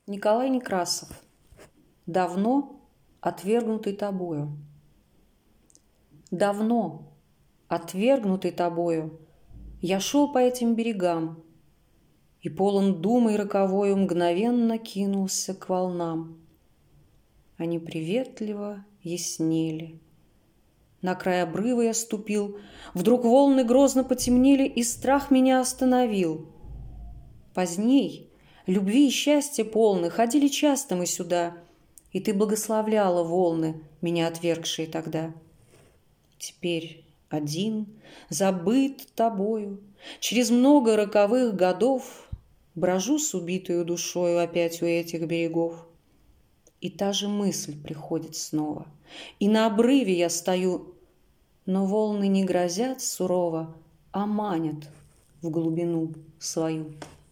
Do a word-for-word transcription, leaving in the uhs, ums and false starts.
Николай Некрасов. Давно отвергнутый тобою. Давно отвергнутый тобою я шел по этим берегам и, полон думой роковою, мгновенно кинулся к волнам. Они приветливо яснели. На край обрыва я ступил, вдруг волны грозно потемнели, и страх меня остановил. Поздней, любви и счастья полны, ходили часто мы сюда, и ты благословляла волны, меня отвергшие тогда. Теперь один, забыт тобою, через много роковых годов брожу с убитою душою опять у этих берегов. И та же мысль приходит снова, и на обрыве я стою, но волны не грозят сурово, а манят в глубину свою.